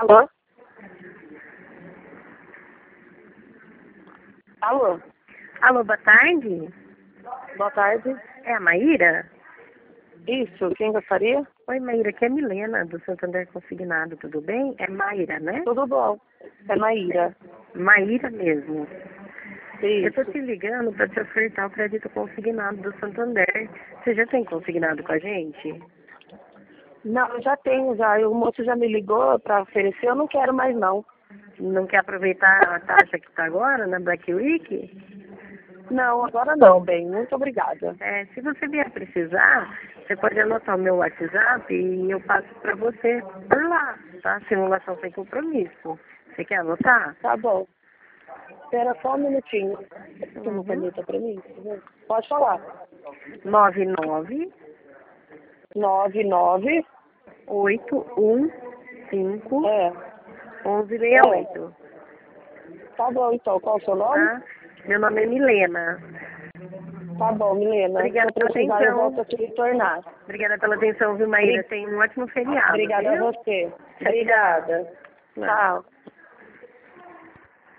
Alô? Alô? Alô, boa tarde. Boa tarde. É a Maíra? Isso, quem gostaria? Oi, Maíra, aqui é a Milena, do Santander Consignado, tudo bem? É Maíra, né? Tudo bom. É Maíra. Maíra mesmo. Eu tô Isso. te ligando para te ofertar o crédito consignado do Santander. Você já tem consignado com a gente? Não, eu já tenho já. O moço já me ligou para oferecer, eu não quero mais não. Não quer aproveitar a taxa que está agora, na Black Week? Não, agora não, bem. Muito obrigada. Se você vier precisar, você pode anotar o meu WhatsApp e eu passo para você por lá, tá? Simulação sem compromisso. Você quer anotar? Tá bom. Espera só um minutinho. Tem uma Uhum. caneta para mim? Pode falar. 99 99. 815 É. 1168, Tá bom, então. Qual o seu nome? tá? Meu nome é Milena. Tá bom, Milena. Obrigada Se eu pela precisar, eu atenção. volto a te retornar. Obrigada pela atenção, viu, Maíra? Tenha um ótimo feriado, Obrigada a viu? você. Tchau, Obrigada. tchau. Tchau.